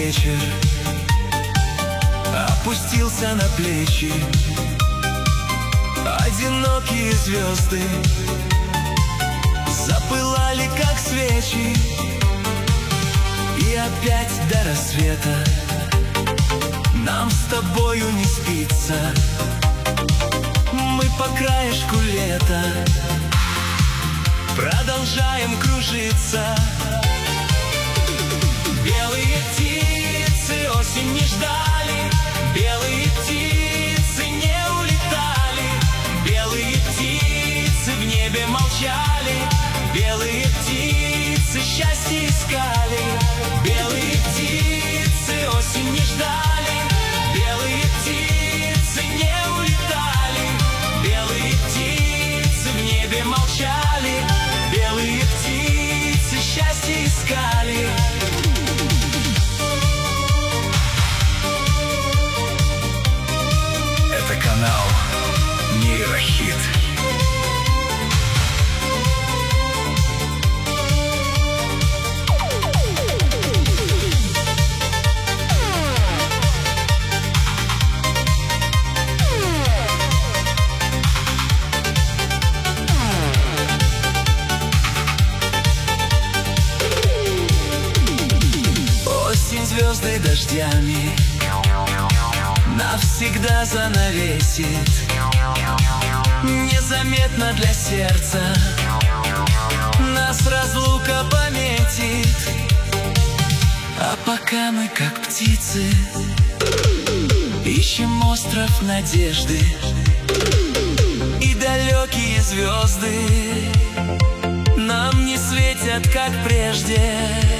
вечер опустился на плечи. Одинокие звезды запылали, как свечи. И опять до рассвета нам с тобою не спится. Мы по краешку лета продолжаем кружиться. Белые птицы осень не ждали, белые птицы не улетали, белые птицы в небе молчали, белые птицы счастье искали. Белые птицы осень не ждали, белые птицы не улетали, белые птицы в небе молчали, белые птицы счастье искали. Это канал Нейрохит. Осень звезды дождями навсегда занавесит, незаметно для сердца нас разлука пометит. А пока мы, как птицы, ищем остров надежды, и далекие звезды нам не светят, как прежде.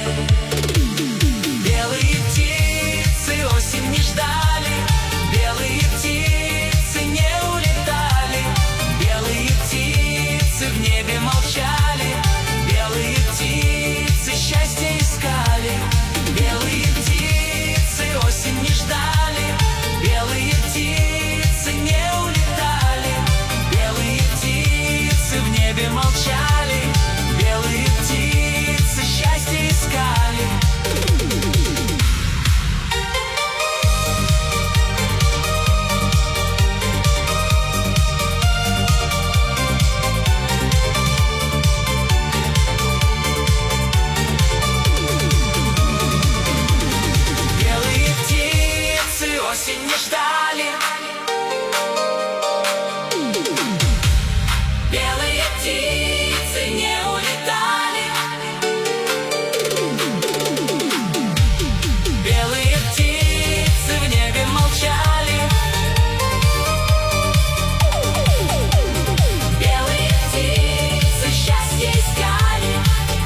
Белые птицы осень не ждали, белые птицы не улетали, белые птицы в небе молчали, белые птицы счастье искали. Белые птицы осень не ждали, белые птицы не улетали, белые птицы в небе молчали, белые птицы счастье искали. Осень не ждали, белые птицы не улетали, белые птицы в небе молчали, белые птицы счастье искали.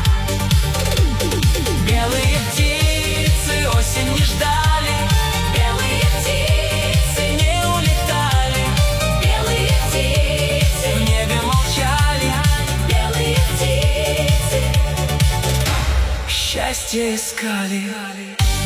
Белые птицы осень не ждали, белые птицы не улетали, белые птицы в небе молчали, белые птицы счастье искали.